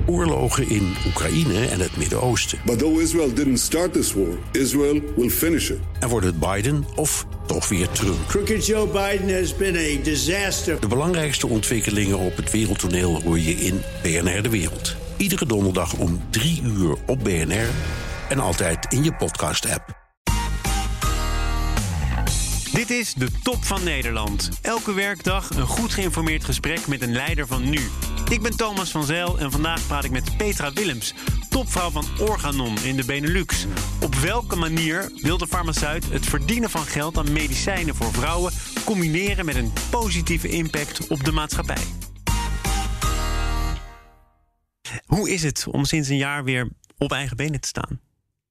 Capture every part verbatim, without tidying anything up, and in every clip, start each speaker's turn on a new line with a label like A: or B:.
A: oorlogen in Oekraïne en het Midden-Oosten.
B: But though Israel didn't start this war, Israel will finish it.
A: En wordt het Biden of toch weer Trump?
C: Crooked Joe Biden has been a disaster.
A: De belangrijkste ontwikkelingen op het wereldtoneel hoor je in B N R De Wereld. Iedere donderdag om drie uur op B N R en altijd in je podcast-app.
D: Dit is de Top van Nederland. Elke werkdag een goed geïnformeerd gesprek met een leider van nu. Ik ben Thomas van Zijl en vandaag praat ik met Petra Willems, topvrouw van Organon in de Benelux. Op welke manier wil de farmaceut het verdienen van geld aan medicijnen voor vrouwen combineren met een positieve impact op de maatschappij? Hoe is het om sinds een jaar weer op eigen benen te staan?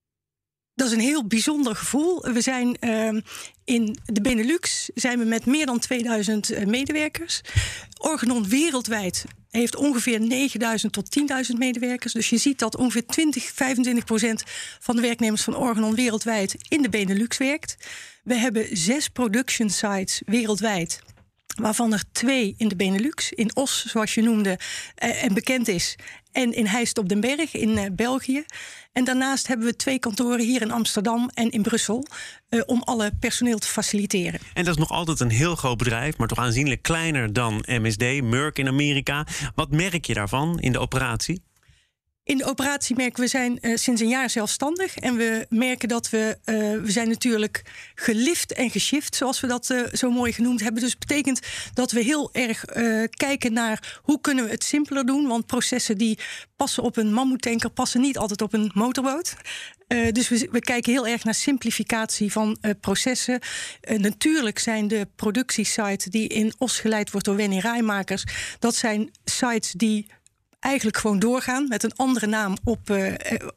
E: Dat is een heel bijzonder gevoel. We zijn uh, in de Benelux zijn we met meer dan tweeduizend uh, medewerkers. Organon wereldwijd heeft ongeveer negenduizend tot tienduizend medewerkers. Dus je ziet dat ongeveer twintig, vijfentwintig procent van de werknemers van Organon wereldwijd in de Benelux werkt. We hebben zes production sites wereldwijd, waarvan er twee in de Benelux, in Os, zoals je noemde, uh, en bekend is, en in Heist op den Berg in uh, België. En daarnaast hebben we twee kantoren hier in Amsterdam en in Brussel, uh, om alle personeel te faciliteren. En
D: dat is nog altijd een heel groot bedrijf, maar toch aanzienlijk kleiner dan M S D, Merck in Amerika. Wat merk je daarvan in de operatie?
E: In de operatie merken we zijn uh, sinds een jaar zelfstandig. En we merken dat we, uh, we zijn natuurlijk gelift en geshift, zoals we dat uh, zo mooi genoemd hebben. Dus dat betekent dat we heel erg uh, kijken naar hoe kunnen we het simpeler doen. Want processen die passen op een mammoetanker passen niet altijd op een motorboot. Uh, dus we, we kijken heel erg naar simplificatie van uh, processen. Uh, natuurlijk zijn de productiesites die in Os geleid wordt door Wenny Rijmakers, dat zijn sites die eigenlijk gewoon doorgaan met een andere naam op, uh, uh,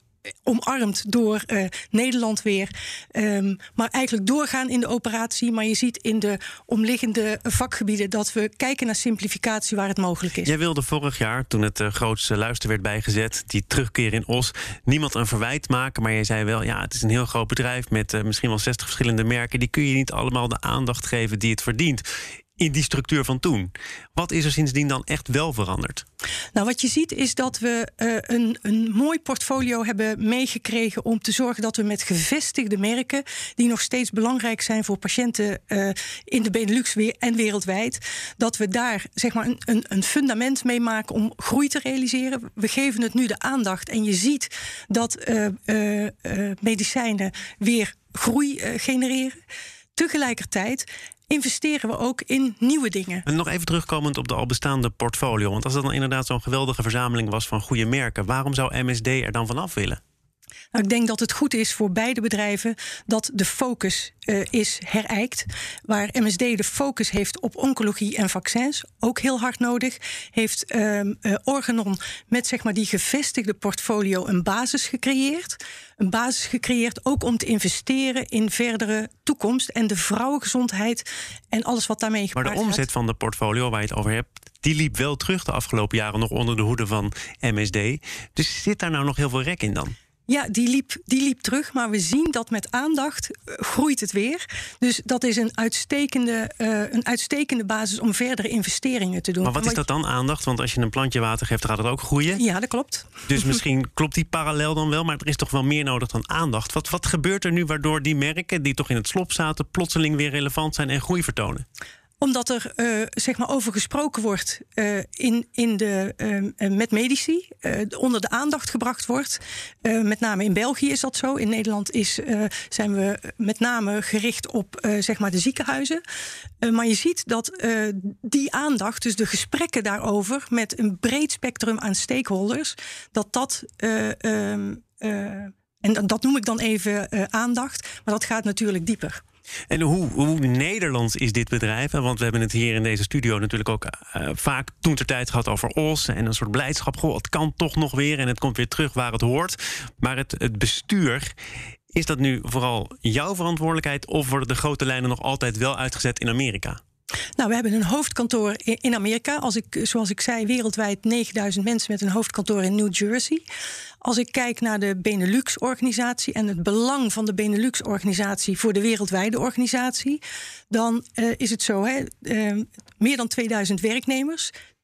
E: omarmd door uh, Nederland weer. Um, maar eigenlijk doorgaan in de operatie. Maar je ziet in de omliggende vakgebieden dat we kijken naar simplificatie waar het mogelijk is.
D: Jij wilde vorig jaar, toen het uh, grootste luister werd bijgezet, die terugkeer in Os, niemand een verwijt maken. Maar jij zei wel, ja, het is een heel groot bedrijf met uh, misschien wel zestig verschillende merken. Die kun je niet allemaal de aandacht geven die het verdient in die structuur van toen. Wat is er sindsdien dan echt wel veranderd?
E: Nou, wat je ziet is dat we uh, een, een mooi portfolio hebben meegekregen om te zorgen dat we met gevestigde merken, die nog steeds belangrijk zijn voor patiënten uh, in de Benelux weer en wereldwijd, dat we daar zeg maar een, een, een fundament mee maken om groei te realiseren. We geven het nu de aandacht en je ziet dat uh, uh, uh, medicijnen weer groei uh, genereren. Tegelijkertijd investeren we ook in nieuwe dingen.
D: En nog even terugkomend op de al bestaande portfolio. Want als dat dan inderdaad zo'n geweldige verzameling was van goede merken, waarom zou M S D er dan vanaf willen?
E: Nou, ik denk dat het goed is voor beide bedrijven dat de focus uh, is herijkt. Waar M S D de focus heeft op oncologie en vaccins, ook heel hard nodig, heeft uh, uh, Organon met zeg maar die gevestigde portfolio een basis gecreëerd. Een basis gecreëerd ook om te investeren in verdere toekomst en de vrouwengezondheid en alles wat daarmee gepaard gaat.
D: Maar de omzet gaat van de portfolio waar je het over hebt, die liep wel terug de afgelopen jaren nog onder de hoede van M S D. Dus zit daar nou nog heel veel rek in dan?
E: Ja, die liep, die liep terug, maar we zien dat met aandacht uh, groeit het weer. Dus dat is een uitstekende, uh, een uitstekende basis om verdere investeringen te doen.
D: Maar wat is dat dan, aandacht? Want als je een plantje water geeft, gaat het ook groeien.
E: Ja, dat klopt.
D: Dus misschien klopt die parallel dan wel, maar er is toch wel meer nodig dan aandacht. Wat, wat gebeurt er nu waardoor die merken die toch in het slop zaten plotseling weer relevant zijn en groei vertonen?
E: Omdat er uh, zeg maar over gesproken wordt uh, in, in de, uh, met medici, uh, onder de aandacht gebracht wordt. Uh, met name in België is dat zo. In Nederland is, uh, zijn we met name gericht op uh, zeg maar de ziekenhuizen. Uh, maar je ziet dat uh, die aandacht, dus de gesprekken daarover met een breed spectrum aan stakeholders, dat dat Uh, uh, uh, en dat noem ik dan even uh, aandacht, maar dat gaat natuurlijk dieper.
D: En hoe, hoe Nederlands is dit bedrijf? Want we hebben het hier in deze studio natuurlijk ook uh, vaak toen ter tijd gehad over Os en een soort blijdschap. Goh, het kan toch nog weer en het komt weer terug waar het hoort. Maar het, het bestuur, is dat nu vooral jouw verantwoordelijkheid of worden de grote lijnen nog altijd wel uitgezet in Amerika?
E: Nou, we hebben een hoofdkantoor in Amerika. Als ik, zoals ik zei, wereldwijd negenduizend mensen met een hoofdkantoor in New Jersey. Als ik kijk naar de Benelux-organisatie en het belang van de Benelux-organisatie voor de wereldwijde organisatie, dan uh, is het zo, hè, uh, meer dan tweeduizend werknemers,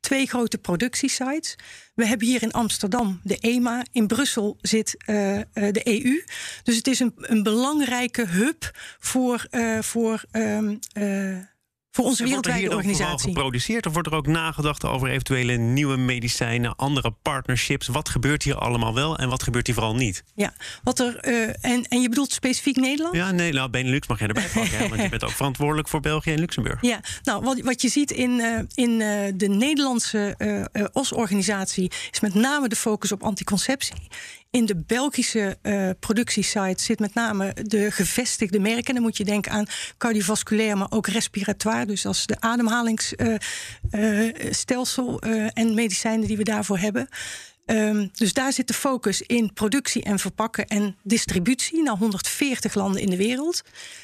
E: twee grote productiesites. We hebben hier in Amsterdam de E M A. In Brussel zit uh, uh, de E U. Dus het is een, een belangrijke hub voor, uh, voor, um, uh, voor onze wereldwijde organisatie. Wordt er hier dan vooral
D: geproduceerd of wordt er ook nagedacht over eventuele nieuwe medicijnen, andere partnerships? Wat gebeurt hier allemaal wel en wat gebeurt hier vooral niet?
E: Ja, wat er uh, en, en je bedoelt specifiek Nederland?
D: Ja, nee, nou, Benelux mag jij erbij pakken, hè, want je bent ook verantwoordelijk voor België en Luxemburg.
E: Ja, nou, wat, wat je ziet in, uh, in uh, de Nederlandse uh, uh, O S-organisatie is met name de focus op anticonceptie. In de Belgische uh, productiesite zit met name de gevestigde merken. Dan moet je denken aan cardiovasculair, maar ook respiratoire. Dus dat is de ademhalingsstelsel uh, uh, en medicijnen die we daarvoor hebben. Um, dus daar zit de focus in productie en verpakken en distributie naar honderdveertig landen in de wereld.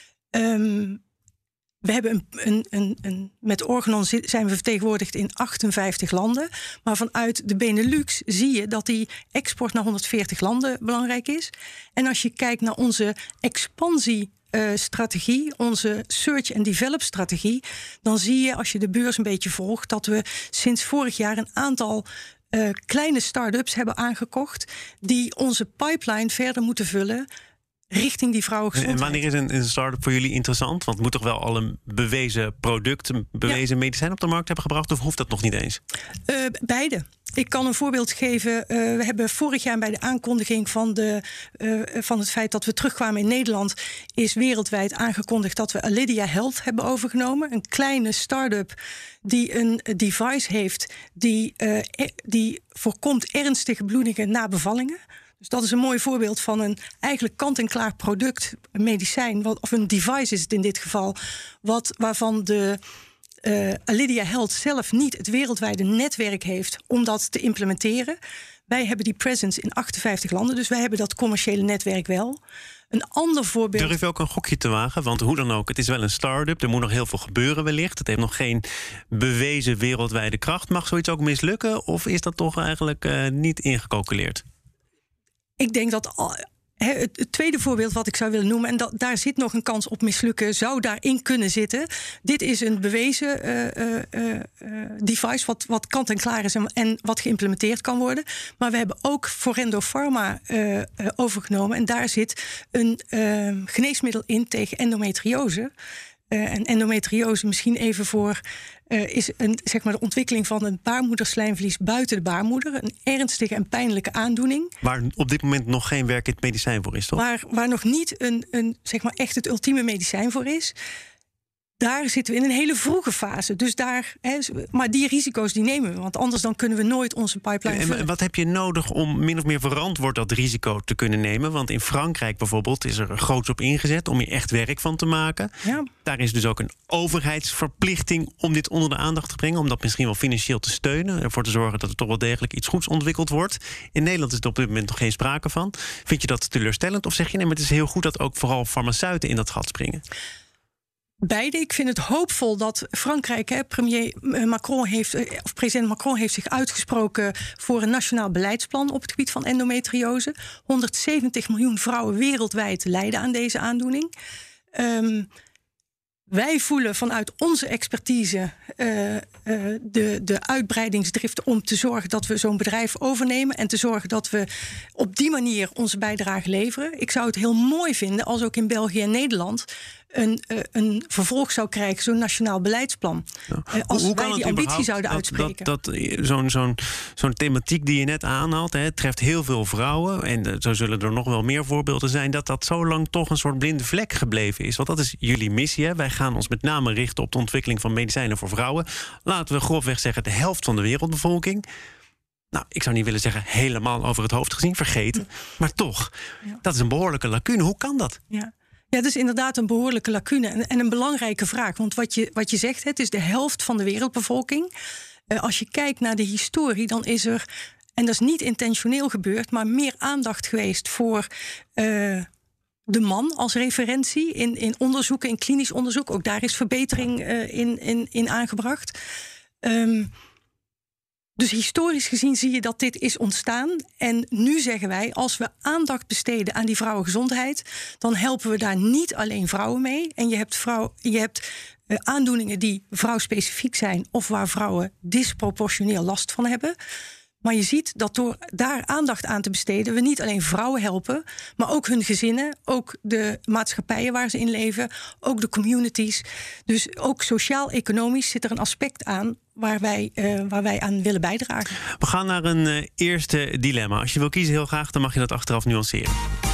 E: Um, We hebben een, een, een, een, met Organon zijn we vertegenwoordigd in achtenvijftig landen. Maar vanuit de Benelux zie je dat die export naar honderdveertig landen belangrijk is. En als je kijkt naar onze expansiestrategie, uh, onze search and develop strategie, dan zie je, als je de beurs een beetje volgt, dat we sinds vorig jaar een aantal uh, kleine start-ups hebben aangekocht die onze pipeline verder moeten vullen richting die vrouwengezondheid.
D: En wanneer is een, een start-up voor jullie interessant? Want het moet toch wel al een bewezen product, een bewezen ja. medicijn op de markt hebben gebracht? Of hoeft dat nog niet eens?
E: Uh, beide. Ik kan een voorbeeld geven. Uh, we hebben vorig jaar bij de aankondiging van, de, uh, van het feit dat we terugkwamen in Nederland, is wereldwijd aangekondigd dat we Alydia Health hebben overgenomen. Een kleine start-up die een device heeft die, uh, die voorkomt ernstige bloedingen na bevallingen. Dus dat is een mooi voorbeeld van een eigenlijk kant-en-klaar product, een medicijn, wat, of een device is het in dit geval, wat, waarvan de uh, Alydia Health zelf niet het wereldwijde netwerk heeft om dat te implementeren. Wij hebben die presence in achtenvijftig landen, dus wij hebben dat commerciële netwerk wel. Een ander voorbeeld.
D: Durf je ook een gokje te wagen? Want hoe dan ook, het is wel een start-up. Er moet nog heel veel gebeuren wellicht. Het heeft nog geen bewezen wereldwijde kracht. Mag zoiets ook mislukken? Of is dat toch eigenlijk uh, niet ingecalculeerd?
E: Ik denk dat al, he, het tweede voorbeeld wat ik zou willen noemen, en dat, daar zit nog een kans op mislukken, zou daarin kunnen zitten. Dit is een bewezen uh, uh, uh, device wat, wat kant en klaar is en, en wat geïmplementeerd kan worden. Maar we hebben ook Forendo Pharma uh, uh, overgenomen. En daar zit een uh, geneesmiddel in tegen endometriose. Uh, en endometriose, misschien even voor, uh, is een, zeg maar de ontwikkeling van een baarmoederslijmvlies buiten de baarmoeder. Een ernstige en pijnlijke aandoening.
D: Waar op dit moment nog geen werkend medicijn voor is, toch?
E: Waar, waar nog niet een, een, zeg maar echt het ultieme medicijn voor is. Daar zitten we in een hele vroege fase. Dus daar, hè, maar die risico's die nemen we. Want anders dan kunnen we nooit onze pipeline
D: en,
E: vullen.
D: En wat heb je nodig om min of meer verantwoord dat risico te kunnen nemen? Want in Frankrijk bijvoorbeeld is er groots op ingezet om hier echt werk van te maken.
E: Ja.
D: Daar is dus ook een overheidsverplichting om dit onder de aandacht te brengen. Om dat misschien wel financieel te steunen. Ervoor te zorgen dat er toch wel degelijk iets goeds ontwikkeld wordt. In Nederland is er op dit moment nog geen sprake van. Vind je dat teleurstellend? Of zeg je nee, maar het is heel goed dat ook vooral farmaceuten in dat gat springen?
E: Beide. Ik vind het hoopvol dat Frankrijk, hè, premier Macron heeft, of president Macron heeft zich uitgesproken voor een nationaal beleidsplan op het gebied van endometriose. honderdzeventig miljoen vrouwen wereldwijd lijden aan deze aandoening. Um, Wij voelen vanuit onze expertise uh, uh, de, de uitbreidingsdrift om te zorgen dat we zo'n bedrijf overnemen en te zorgen dat we op die manier onze bijdrage leveren. Ik zou het heel mooi vinden als ook in België en Nederland een, uh, een vervolg zou krijgen, zo'n nationaal beleidsplan. Ja. Uh, als
D: hoe
E: wij die ambitie zouden
D: dat,
E: uitspreken.
D: Dat, dat, zo'n, zo'n, zo'n thematiek die je net aanhaalt, hè, het treft heel veel vrouwen. En uh, zo zullen er nog wel meer voorbeelden zijn, dat dat zo lang toch een soort blinde vlek gebleven is. Want dat is jullie missie. Hè. Wij gaan ons met name richten op de ontwikkeling van medicijnen voor vrouwen. Laten we grofweg zeggen de helft van de wereldbevolking. Nou, ik zou niet willen zeggen helemaal over het hoofd gezien, vergeten. Maar toch, ja. Dat is een behoorlijke lacune. Hoe kan dat?
E: Ja. Ja, dat is inderdaad een behoorlijke lacune en, en een belangrijke vraag. Want wat je, wat je zegt, het is de helft van de wereldbevolking. Uh, als je kijkt naar de historie, dan is er, en dat is niet intentioneel gebeurd, maar meer aandacht geweest voor uh, de man als referentie in, in onderzoeken, in klinisch onderzoek. Ook daar is verbetering uh, in, in, in aangebracht. Um, Dus historisch gezien zie je dat dit is ontstaan. En nu zeggen wij, als we aandacht besteden aan die vrouwengezondheid, dan helpen we daar niet alleen vrouwen mee. En je hebt, vrouw, je hebt uh, aandoeningen die vrouwspecifiek zijn of waar vrouwen disproportioneel last van hebben. Maar je ziet dat door daar aandacht aan te besteden, we niet alleen vrouwen helpen, maar ook hun gezinnen, ook de maatschappijen waar ze in leven, ook de communities. Dus ook sociaal-economisch zit er een aspect aan waar wij, uh, waar wij aan willen bijdragen.
D: We gaan naar een uh, eerste dilemma. Als je wil kiezen heel graag, dan mag je dat achteraf nuanceren.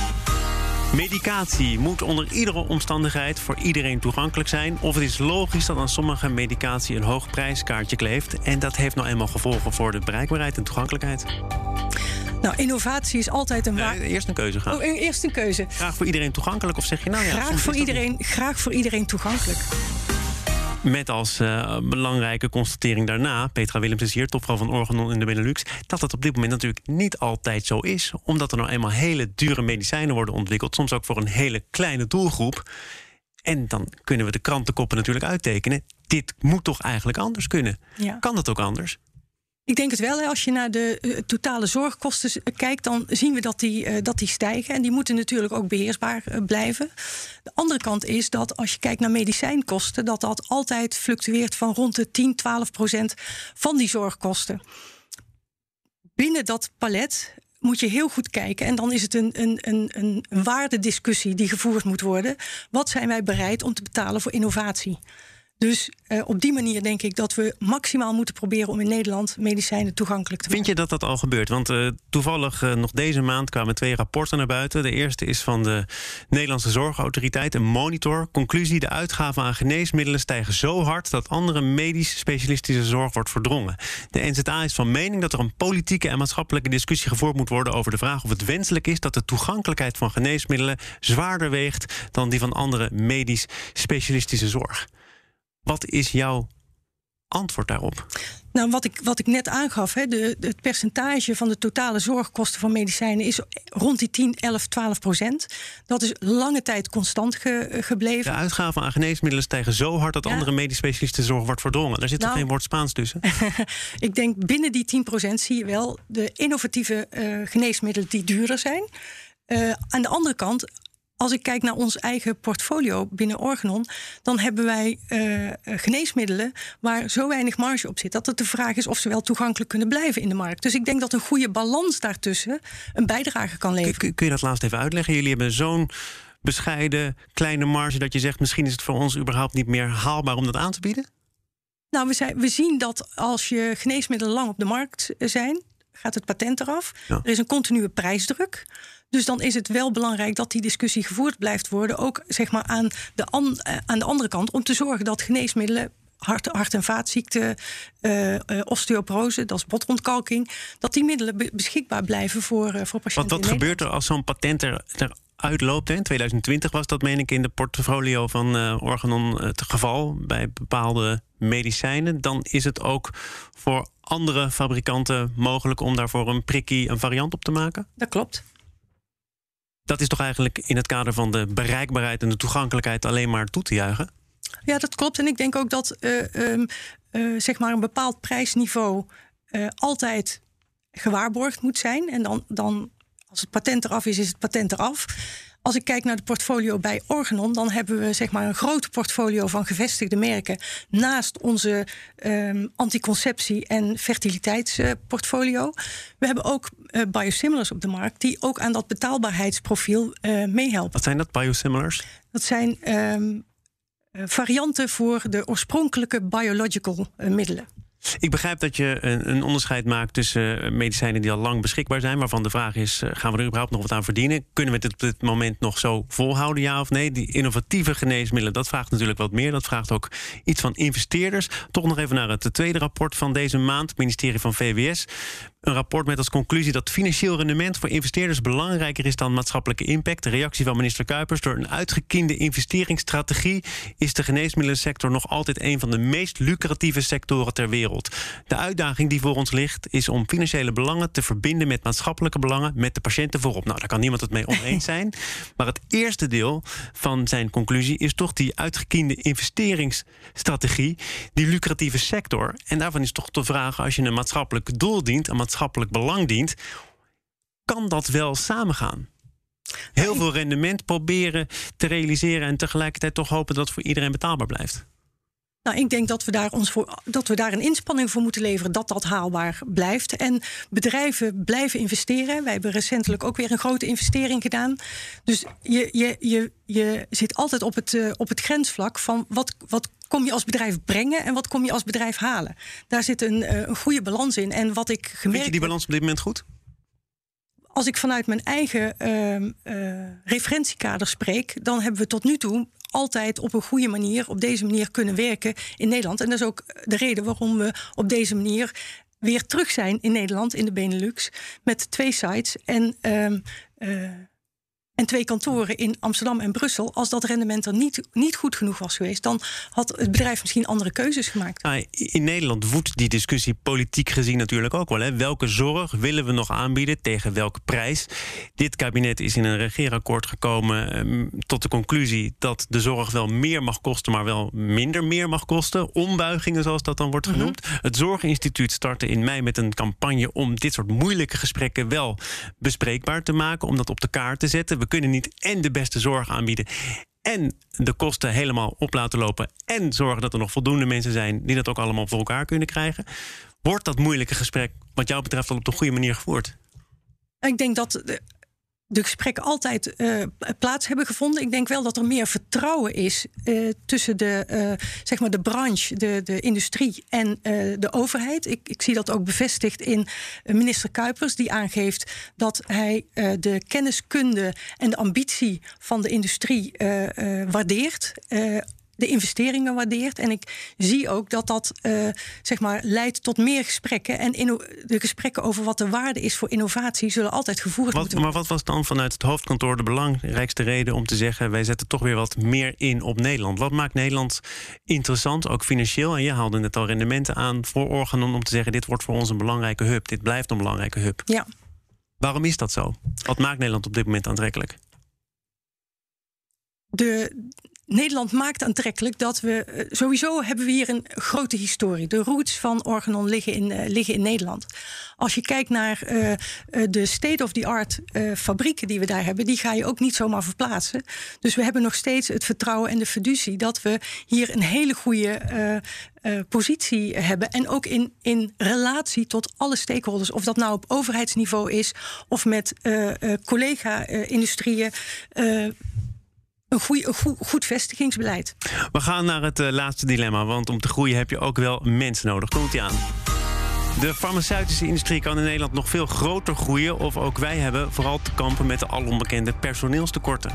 D: Medicatie moet onder iedere omstandigheid voor iedereen toegankelijk zijn. Of het is logisch dat aan sommige medicatie een hoog prijskaartje kleeft. En dat heeft nou eenmaal gevolgen voor de bereikbaarheid en toegankelijkheid.
E: Nou, innovatie is altijd een... Wa-
D: uh, eerst een keuze gaan.
E: Oh, eerst een keuze.
D: Graag voor iedereen toegankelijk of zeg je nou ja...
E: Graag, voor iedereen, graag voor iedereen toegankelijk.
D: Met als uh, belangrijke constatering daarna, Petra Willems is hier, topvrouw van Organon in de Benelux, dat het op dit moment natuurlijk niet altijd zo is. Omdat er nou eenmaal hele dure medicijnen worden ontwikkeld, soms ook voor een hele kleine doelgroep. En dan kunnen we de krantenkoppen natuurlijk uittekenen. Dit moet toch eigenlijk anders kunnen?
E: Ja.
D: Kan dat ook anders?
E: Ik denk het wel. Hè. Als je naar de uh, totale zorgkosten kijkt, dan zien we dat die, uh, dat die stijgen. En die moeten natuurlijk ook beheersbaar uh, blijven. De andere kant is dat als je kijkt naar medicijnkosten, dat dat altijd fluctueert van rond de tien, twaalf procent van die zorgkosten. Binnen dat palet moet je heel goed kijken. En dan is het een, een, een, een waardediscussie die gevoerd moet worden. Wat zijn wij bereid om te betalen voor innovatie? Dus uh, op die manier denk ik dat we maximaal moeten proberen om in Nederland medicijnen toegankelijk te maken.
D: Vind je dat dat al gebeurt? Want uh, toevallig uh, nog deze maand kwamen twee rapporten naar buiten. De eerste is van de Nederlandse Zorgautoriteit, een monitor. Conclusie: de uitgaven aan geneesmiddelen stijgen zo hard dat andere medisch-specialistische zorg wordt verdrongen. De N Z A is van mening dat er een politieke en maatschappelijke discussie gevoerd moet worden over de vraag of het wenselijk is dat de toegankelijkheid van geneesmiddelen zwaarder weegt dan die van andere medisch-specialistische zorg. Wat is jouw antwoord daarop?
E: Nou, wat ik, wat ik net aangaf, hè, de, de, het percentage van de totale zorgkosten van medicijnen is rond die tien, elf, twaalf procent. Dat is lange tijd constant ge, gebleven.
D: De uitgaven aan geneesmiddelen stijgen zo hard dat ja. andere medisch specialisten zorg wordt verdrongen. Daar zit nou, toch geen woord Spaans tussen?
E: Ik denk binnen die tien procent zie je wel de innovatieve uh, geneesmiddelen die duurder zijn. Uh, aan de andere kant, als ik kijk naar ons eigen portfolio binnen Organon, dan hebben wij uh, geneesmiddelen waar zo weinig marge op zit dat het de vraag is of ze wel toegankelijk kunnen blijven in de markt. Dus ik denk dat een goede balans daartussen een bijdrage kan leveren.
D: Kun, kun je dat laatst even uitleggen? Jullie hebben zo'n bescheiden kleine marge dat je zegt misschien is het voor ons überhaupt niet meer haalbaar om dat aan te bieden?
E: Nou, we, zijn, we zien dat als je geneesmiddelen lang op de markt zijn, gaat het patent eraf. Ja. Er is een continue prijsdruk. Dus dan is het wel belangrijk dat die discussie gevoerd blijft worden, ook zeg maar aan de, an, aan de andere kant, om te zorgen dat geneesmiddelen, hart, hart- en vaatziekten, uh, uh, osteoporose, dat is botontkalking, dat die middelen be- beschikbaar blijven voor, uh, voor patiënten.
D: Wat, wat gebeurt er als zo'n patent er, eruit loopt? Hè? In twintig twintig was dat, meen ik, in de portfolio van uh, Organon het geval bij bepaalde medicijnen. Dan is het ook voor andere fabrikanten mogelijk om daarvoor een prikkie, een variant op te maken?
E: Dat klopt.
D: Dat is toch eigenlijk in het kader van de bereikbaarheid en de toegankelijkheid alleen maar toe te juichen?
E: Ja, dat klopt. En ik denk ook dat uh, um, uh, zeg maar een bepaald prijsniveau uh, altijd gewaarborgd moet zijn. En dan, dan, als het patent eraf is, is het patent eraf. Als ik kijk naar de portfolio bij Organon, dan hebben we zeg maar een groot portfolio van gevestigde merken naast onze um, anticonceptie- en fertiliteitsportfolio. Uh, we hebben ook uh, biosimilars op de markt die ook aan dat betaalbaarheidsprofiel uh, meehelpen.
D: Wat zijn dat, biosimilars?
E: Dat zijn um, uh, varianten voor de oorspronkelijke biological uh, middelen.
D: Ik begrijp dat je een, een onderscheid maakt tussen medicijnen die al lang beschikbaar zijn, waarvan de vraag is, gaan we er überhaupt nog wat aan verdienen? Kunnen we het op dit moment nog zo volhouden, ja of nee? Die innovatieve geneesmiddelen, dat vraagt natuurlijk wat meer. Dat vraagt ook iets van investeerders. Toch nog even naar het tweede rapport van deze maand. Het ministerie van V W S Een rapport met als conclusie dat financieel rendement voor investeerders belangrijker is dan maatschappelijke impact. De reactie van minister Kuipers: door een uitgekiende investeringsstrategie is de geneesmiddelensector nog altijd een van de meest lucratieve sectoren ter wereld. De uitdaging die voor ons ligt is om financiële belangen te verbinden met maatschappelijke belangen, met de patiënten voorop. Nou, daar kan niemand het mee oneens zijn. Maar het eerste deel van zijn conclusie is toch die uitgekiende investeringsstrategie, die lucratieve sector. En daarvan is toch de vraag: als je een maatschappelijk doel dient, een maatschappelijk belang dient, kan dat wel samengaan? Heel veel rendement proberen te realiseren en tegelijkertijd toch hopen dat het voor iedereen betaalbaar blijft.
E: Nou, ik denk dat we daar ons voor, dat we daar een inspanning voor moeten leveren dat dat haalbaar blijft. En bedrijven blijven investeren. Wij hebben recentelijk ook weer een grote investering gedaan. Dus je, je, je, je zit altijd op het, uh, op het grensvlak van wat, wat kom je als bedrijf brengen en wat kom je als bedrijf halen. Daar zit een, uh, een goede balans in. En wat ik gemerkt
D: Vind je die balans op dit moment goed?
E: Als ik vanuit mijn eigen uh, uh, referentiekader spreek, dan hebben we tot nu toe altijd op een goede manier, op deze manier kunnen werken in Nederland. En dat is ook de reden waarom we op deze manier weer terug zijn in Nederland, in de Benelux, met twee sites en, uh, uh, en twee kantoren in Amsterdam en Brussel. Als dat rendement er niet, niet goed genoeg was geweest, dan had het bedrijf misschien andere keuzes gemaakt.
D: Ah, in Nederland woedt die discussie politiek gezien natuurlijk ook wel. Hè? Welke zorg willen we nog aanbieden, tegen welke prijs? Dit kabinet is in een regeerakkoord gekomen um, tot de conclusie dat de zorg wel meer mag kosten, maar wel minder meer mag kosten. Ombuigingen, zoals dat dan wordt genoemd. Mm-hmm. Het Zorginstituut startte in mei met een campagne om dit soort moeilijke gesprekken wel bespreekbaar te maken, om dat op de kaart te zetten. We kunnen niet en de beste zorg aanbieden en de kosten helemaal op laten lopen en zorgen dat er nog voldoende mensen zijn die dat ook allemaal voor elkaar kunnen krijgen. Wordt dat moeilijke gesprek wat jou betreft al op de goede manier gevoerd?
E: Ik denk dat de, de gesprekken altijd uh, plaats hebben gevonden. Ik denk wel dat er meer vertrouwen is uh, tussen de, uh, zeg maar de branche, de, de industrie en uh, de overheid. Ik, ik zie dat ook bevestigd in uh, minister Kuipers, die aangeeft dat hij uh, de kenniskunde en de ambitie van de industrie uh, uh, waardeert. Uh, de investeringen waardeert. En ik zie ook dat dat uh, zeg maar leidt tot meer gesprekken. En inno- de gesprekken over wat de waarde is voor innovatie zullen altijd gevoerd
D: wat,
E: moeten worden.
D: Maar wat was dan vanuit het hoofdkantoor de belangrijkste reden om te zeggen: wij zetten toch weer wat meer in op Nederland? Wat maakt Nederland interessant, ook financieel? En je haalde net al rendementen aan voor Organon om te zeggen: dit wordt voor ons een belangrijke hub. Dit blijft een belangrijke hub.
E: Ja.
D: Waarom is dat zo? Wat maakt Nederland op dit moment aantrekkelijk?
E: De Nederland maakt aantrekkelijk dat we... Sowieso hebben we hier een grote historie. De roots van Organon liggen in, uh, liggen in Nederland. Als je kijkt naar uh, de state-of-the-art uh, fabrieken die we daar hebben, die ga je ook niet zomaar verplaatsen. Dus we hebben nog steeds het vertrouwen en de fiducie dat we hier een hele goede uh, uh, positie hebben. En ook in, in relatie tot alle stakeholders. Of dat nou op overheidsniveau is of met uh, uh, collega-industrieën. Uh, Een, goeie, een goed, goed vestigingsbeleid.
D: We gaan naar het uh, laatste dilemma. Want om te groeien heb je ook wel mensen nodig. Komt-ie aan. De farmaceutische industrie kan in Nederland nog veel groter groeien. Of ook wij hebben vooral te kampen met de alonbekende personeelstekorten.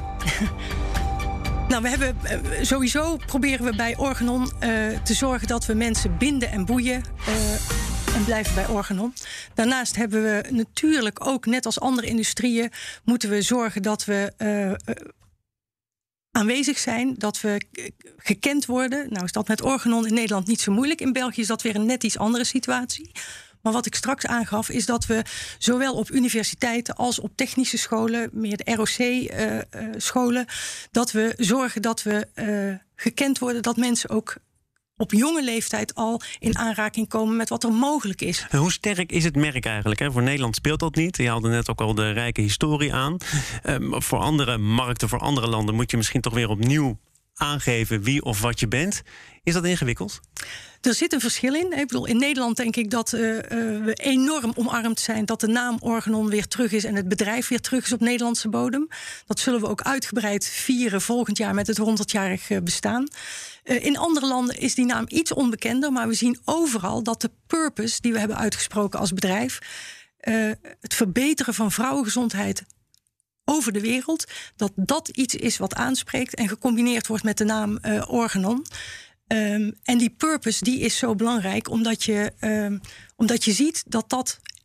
E: Nou, we hebben uh, sowieso proberen we bij Organon uh, te zorgen dat we mensen binden en boeien. Uh, en blijven bij Organon. Daarnaast hebben we natuurlijk ook, net als andere industrieën, moeten we zorgen dat we Uh, uh, aanwezig zijn, dat we gekend worden. Nou is dat met Organon in Nederland niet zo moeilijk. In België is dat weer een net iets andere situatie. Maar wat ik straks aangaf is dat we zowel op universiteiten als op technische scholen, meer de R O C-scholen, uh, uh, dat we zorgen dat we uh, gekend worden, dat mensen ook op jonge leeftijd al in aanraking komen met wat er mogelijk is.
D: En hoe sterk is het merk eigenlijk? Hè? Voor Nederland speelt dat niet. Je haalde net ook al de rijke historie aan. Um, voor andere markten, voor andere landen moet je misschien toch weer opnieuw aangeven wie of wat je bent. Is dat ingewikkeld?
E: Er zit een verschil in. Ik bedoel, in Nederland denk ik dat uh, uh, we enorm omarmd zijn dat de naam Organon weer terug is en het bedrijf weer terug is op Nederlandse bodem. Dat zullen we ook uitgebreid vieren volgend jaar met het honderdjarig bestaan. Uh, in andere landen is die naam iets onbekender, maar we zien overal dat de purpose die we hebben uitgesproken als bedrijf, uh, het verbeteren van vrouwengezondheid over de wereld, dat dat iets is wat aanspreekt en gecombineerd wordt met de naam uh, Organon. Um, en die purpose die is zo belangrijk omdat je, um, omdat je ziet dat dat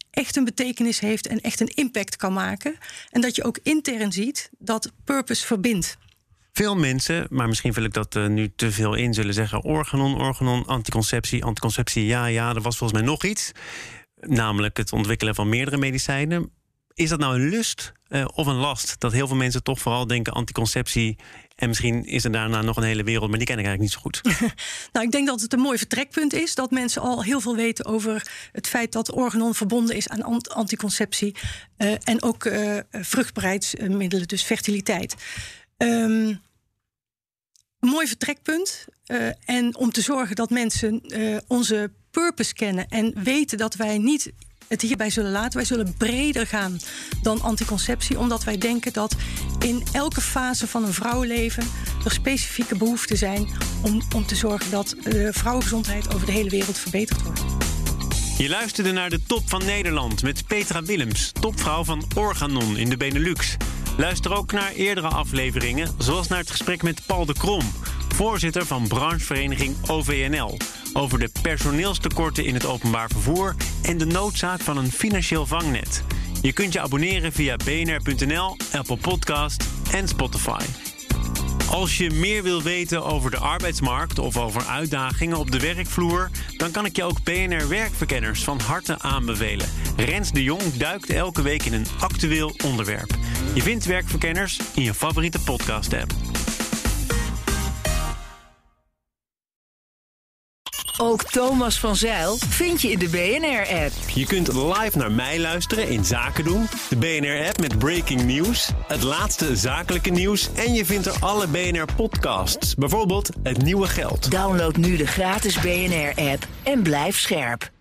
E: echt een betekenis heeft en echt een impact kan maken. En dat je ook intern ziet dat purpose verbindt.
D: Veel mensen, maar misschien vul ik dat uh, nu te veel in, zullen zeggen organon, organon, anticonceptie, anticonceptie, ja, ja, er was volgens mij nog iets. Namelijk het ontwikkelen van meerdere medicijnen. Is dat nou een lust uh, of een last? Dat heel veel mensen toch vooral denken anticonceptie. En misschien is er daarna nog een hele wereld, maar die ken ik eigenlijk niet zo goed.
E: Nou, ik denk dat het een mooi vertrekpunt is. Dat mensen al heel veel weten over het feit dat organon verbonden is aan ant- anticonceptie. Uh, en ook uh, vruchtbaarheidsmiddelen, dus fertiliteit. Um, een mooi vertrekpunt. Uh, en om te zorgen dat mensen uh, onze purpose kennen en weten dat wij niet het hierbij zullen laten. Wij zullen breder gaan dan anticonceptie, omdat wij denken dat in elke fase van een vrouwenleven er specifieke behoeften zijn om, om te zorgen dat de vrouwengezondheid over de hele wereld verbeterd wordt.
D: Je luisterde naar de Top van Nederland met Petra Willems, topvrouw van Organon in de Benelux. Luister ook naar eerdere afleveringen, zoals naar het gesprek met Paul de Krom, voorzitter van branchevereniging O V N L, over de personeelstekorten in het openbaar vervoer en de noodzaak van een financieel vangnet. Je kunt je abonneren via b n r punt n l, Apple Podcast en Spotify. Als je meer wil weten over de arbeidsmarkt of over uitdagingen op de werkvloer, dan kan ik je ook B N R Werkverkenners van harte aanbevelen. Rens de Jong duikt elke week in een actueel onderwerp. Je vindt Werkverkenners in je favoriete podcast-app.
F: Ook Thomas van Zijl vind je in de B N R-app.
D: Je kunt live naar mij luisteren in Zaken doen, de B N R-app met breaking news, het laatste zakelijke nieuws en je vindt er alle B N R-podcasts, bijvoorbeeld Het Nieuwe Geld.
F: Download nu de gratis B N R-app en blijf scherp.